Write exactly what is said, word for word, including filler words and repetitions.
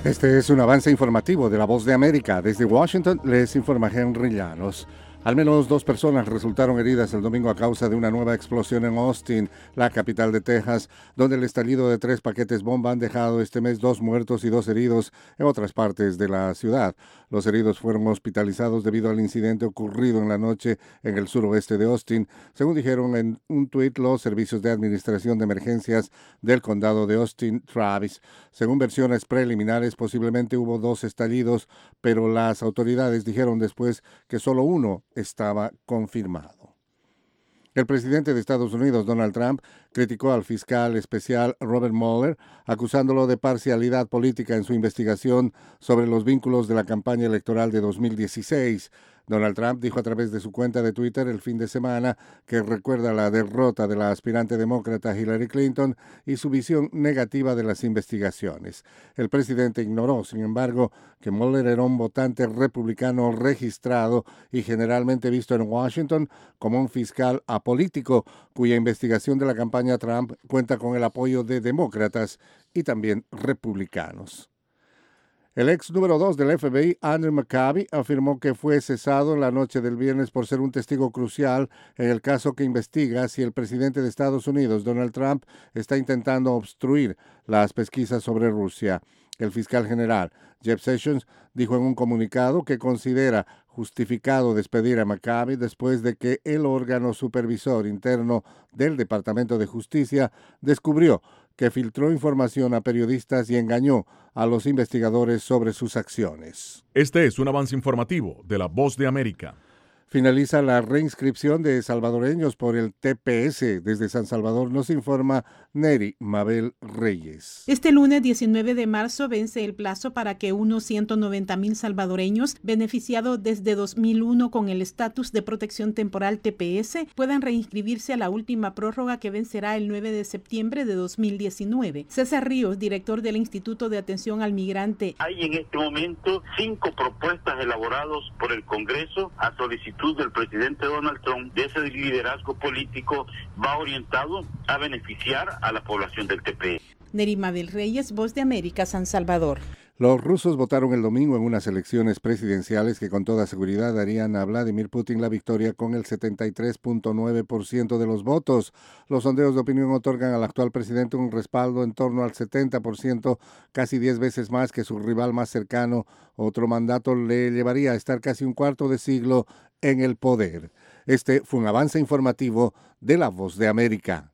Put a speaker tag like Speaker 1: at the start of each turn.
Speaker 1: Este es un avance informativo de La Voz de América. Desde Washington les informa Henry Llanos. Al menos dos personas resultaron heridas el domingo a causa de una nueva explosión en Austin, la capital de Texas, donde el estallido de tres paquetes bomba han dejado este mes dos muertos y dos heridos en otras partes de la ciudad. Los heridos fueron hospitalizados debido al incidente ocurrido en la noche en el suroeste de Austin, según dijeron en un tuit los servicios de administración de emergencias del condado de Austin, Travis. Según versiones preliminares, posiblemente hubo dos estallidos, pero las autoridades dijeron después que solo uno estaba confirmado. El presidente de Estados Unidos, Donald Trump, criticó al fiscal especial Robert Mueller, acusándolo de parcialidad política en su investigación sobre los vínculos de la campaña electoral de dos mil dieciséis. Donald Trump dijo a través de su cuenta de Twitter el fin de semana que recuerda la derrota de la aspirante demócrata Hillary Clinton y su visión negativa de las investigaciones. El presidente ignoró, sin embargo, que Mueller era un votante republicano registrado y generalmente visto en Washington como un fiscal apolítico, cuya investigación de la campaña Trump cuenta con el apoyo de demócratas y también republicanos. El ex número dos del F B I, Andrew McCabe, afirmó que fue cesado en la noche del viernes por ser un testigo crucial en el caso que investiga si el presidente de Estados Unidos, Donald Trump, está intentando obstruir las pesquisas sobre Rusia. El fiscal general, Jeff Sessions, dijo en un comunicado que considera justificado despedir a McCabe después de que el órgano supervisor interno del Departamento de Justicia descubrió que filtró información a periodistas y engañó a los investigadores sobre sus acciones.
Speaker 2: Este es un avance informativo de La Voz de América.
Speaker 1: Finaliza la reinscripción de salvadoreños por el T P S. Desde San Salvador nos informa Neri Mabel Reyes.
Speaker 3: Este lunes diecinueve de marzo vence el plazo para que unos ciento noventa mil salvadoreños beneficiados desde dos mil uno con el estatus de protección temporal T P S puedan reinscribirse a la última prórroga que vencerá el nueve de septiembre de dos mil diecinueve. César Ríos, director del Instituto de Atención al Migrante.
Speaker 4: Hay en este momento cinco propuestas elaboradas por el Congreso a solicitud del presidente Donald Trump. De ese liderazgo político va orientado a beneficiar a la población del T P S.
Speaker 3: Neri Mabel Reyes, Voz de América, San Salvador.
Speaker 1: Los rusos votaron el domingo en unas elecciones presidenciales que con toda seguridad darían a Vladimir Putin la victoria con el setenta y tres punto nueve por ciento de los votos. Los sondeos de opinión otorgan al actual presidente un respaldo en torno al setenta por ciento, casi diez veces más que su rival más cercano. Otro mandato le llevaría a estar casi un cuarto de siglo en el poder. Este fue un avance informativo de La Voz de América.